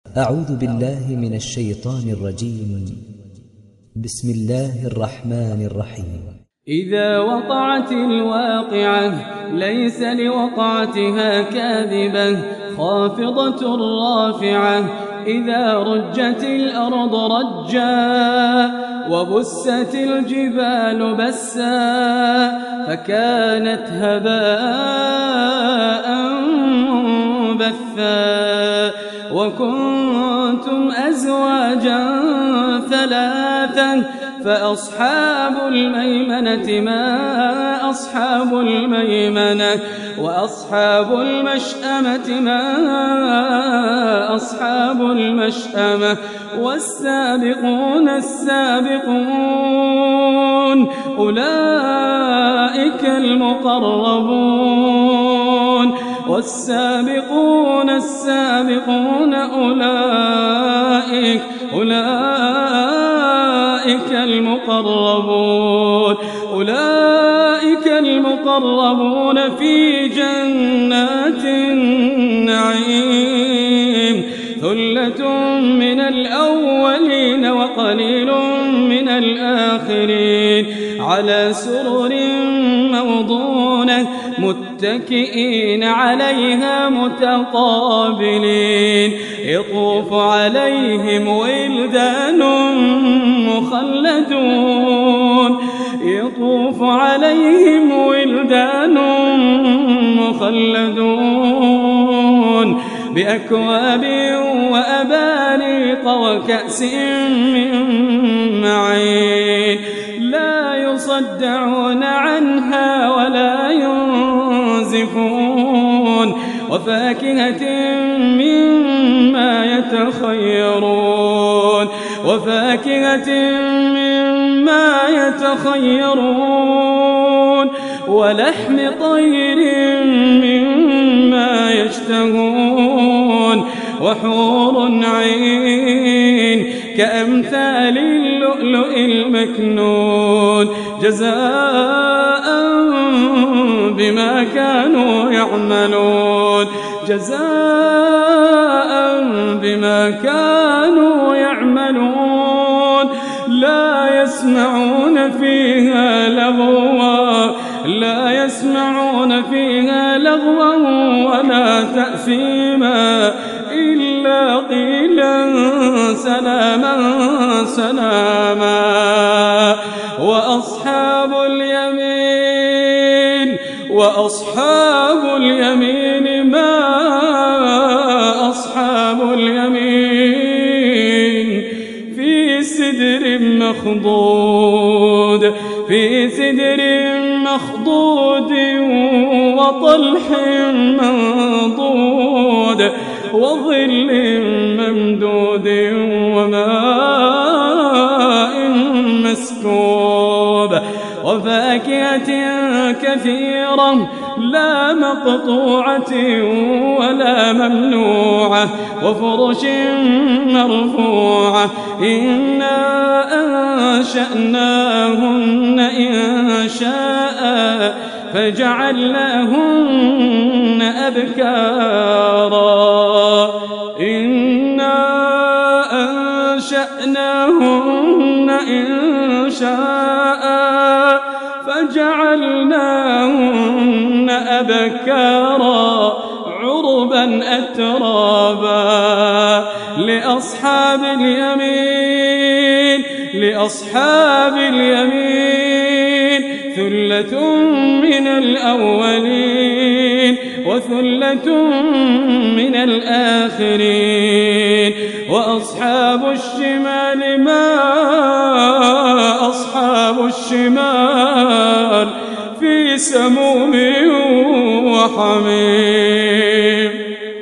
أعوذ بالله من الشيطان الرجيم. بسم الله الرحمن الرحيم. إذا وقعت الواقعة ليس لوقعتها كاذبة خافضة رافعة إذا رجت الأرض رجا وبست الجبال بسا فكانت هباء بثا وكنتم أزواجا ثلاثا فأصحاب الميمنة ما أصحاب الميمنة وأصحاب المشأمة ما أصحاب المشأمة والسابقون السابقون أولئك المقربون والسابقون السابقون أولئك المقربون في جنات النعيم ثلة من الأولين وقليل من الآخرين على سرر موضونة متكئين عليها متقابلين يطوف عليهم ولدان مخلدون بأكواب وأباريق وكأس من معين لا يصدعون عنها ولا ينزفون وفاكهة مما يتخيرون ولحم طير مما يشتهون وحور عين كأمثال اللؤلؤ المكنون جزاء بما كانوا يعملون لا يسمعون فيها لغوا ولا تأثيما إلا قيلا سلاما وأصحاب اليمين ما أصحاب اليمين في سدر مخضود وطلح منضود وظل ممدود وماء مسكوب وفاكهة كثيرة لا مقطوعة ولا ممنوعة وفرش مرفوعة إنا أنشأناهن إنشاء فجعلناهن أبكارا عربا أترابا لأصحاب اليمين ثلة من الأولين وثلة من الآخرين وأصحاب الشمال ما أصحاب الشمال في سموم وحميم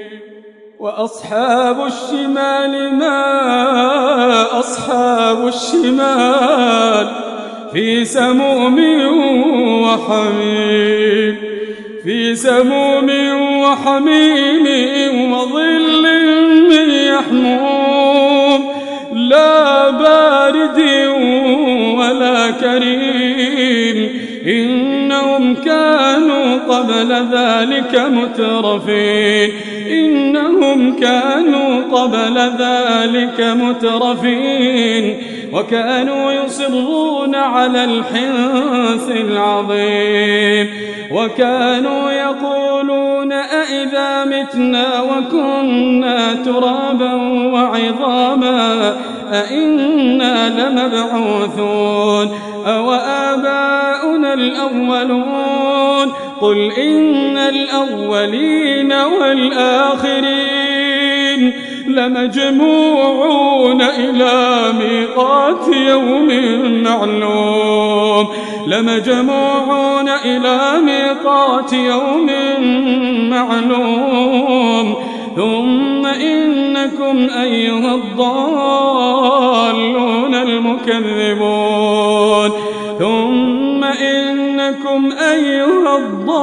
وأصحاب الشمال ما أصحاب الشمال في سموم وحميم وظل من يحموم لا بارد ولا كريم إنهم كانوا قبل ذلك مترفين إنهم كانوا قبل ذلك مترفين وكانوا يصرون على الحنث العظيم وكانوا يقولون أئذا متنا وكنا ترابا وعظاما أئنا لمبعوثون أو آباؤنا الأولون قل إن الأولين والآخرين لمجموعون إلى ميقات يوم معلوم لمجموعون إلى ميقات يوم معلوم ثم إنكم أيها الضالون المكذبون ثم إنكم أيها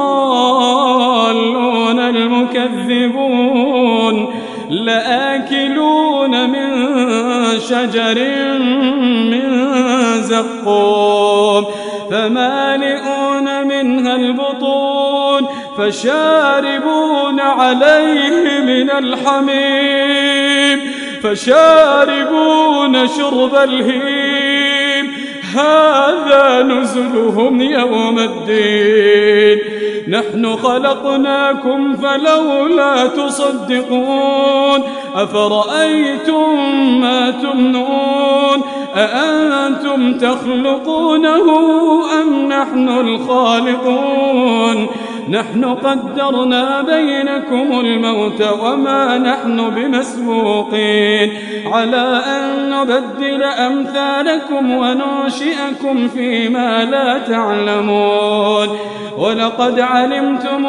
الضالون المكذبون لآكلون من شجر من زقوم فمالئون منها البطون فشاربون عليه من الحميم فشاربون شرب الهيم هذا نزلهم يوم الدين نحن خلقناكم فلولا تصدقون أفرأيتم ما تمنون أأنتم تخلقونه أم نحن الخالقون نحن قدرنا بينكم الموت وما نحن بمسبوقين على أن نبدل أمثالكم وننشئكم فيما لا تعلمون ولقد علمتم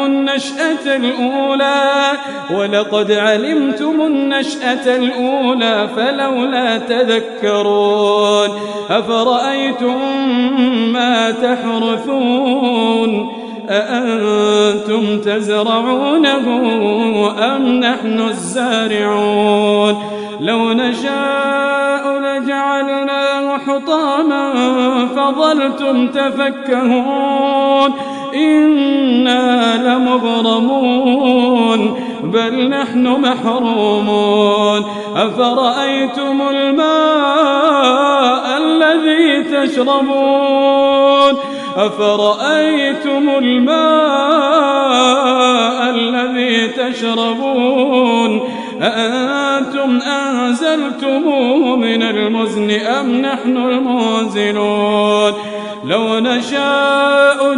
النشأة الأولى فلولا تذكرون أفرأيتم ما تحرثون أأنتم تزرعونه أم نحن الزارعون لو نشاء لجعلناه حطاما فظلتم تفكهون إنا لمغرمون بل نحن محرومون أفرأيتم الماء الذي تشربون أأنتم أنزلتموه من المزن أم نحن المنزلون لو نشاء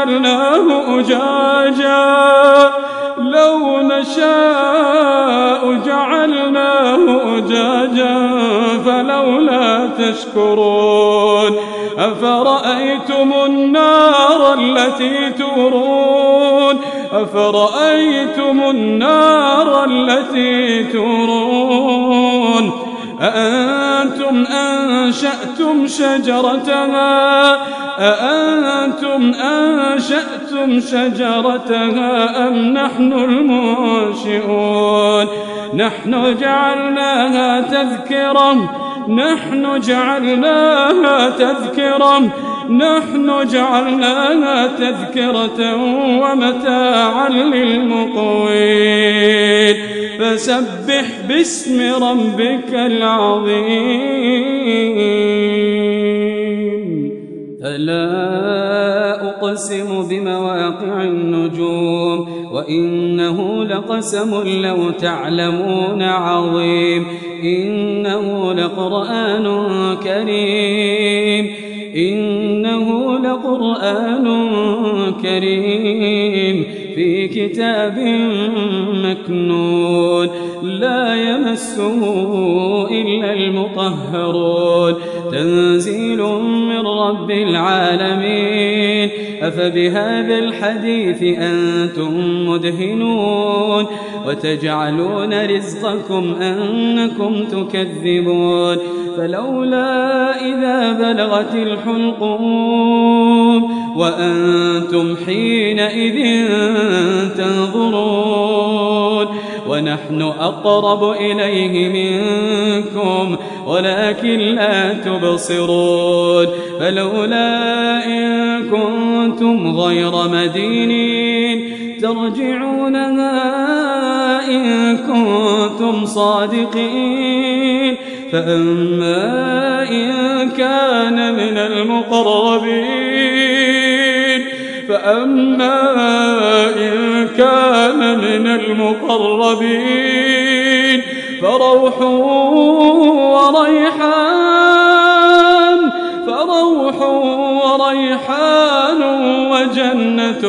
جعلناه أجاجا فلولا تشكرون أفرأيتم النار التي تورون أأنتم أنشأتم شجرتها أم نحن المنشئون نحن جعلناها تذكرة ومتاعا للمقوين فسبح باسم ربك العظيم فلا أقسم بمواقع النجوم وإنه لقسم لو تعلمون عظيم إنه لقرآن كريم في كتاب مكنون لا يمسه إلا المطهرون تنزيل من رب العالمين أفبهذا الحديث أنتم مدهنون وتجعلون رزقكم أنكم تكذبون فلولا إذا بلغت الحلقوم وأنتم حينئذ تنظرون ونحن أقرب إليه منكم ولكن لا تبصرون فلولا إن كنتم غير مدينين ترجعونها إن كنتم صادقين فأما إن كان من المقربين فروح وريحان وجنة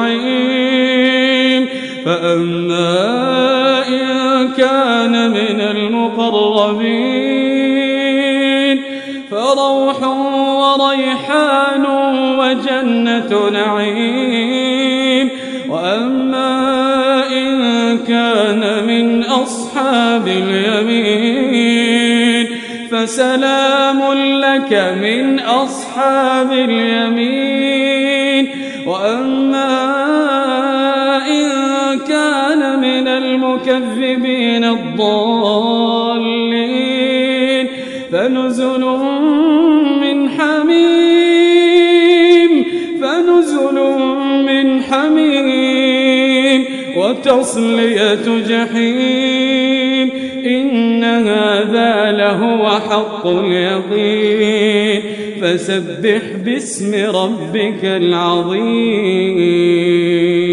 نعيم فأما إن كان من المقربين فروح وريحان وجنة نعيم وأما إن كان من أصحاب اليمين فسلام لك من أصحاب اليمين وأما إن كان من المكذبين الضالين فنزل من حميم وتصلية جحيم إن هذا لهو حق اليقين فسبح باسم ربك العظيم.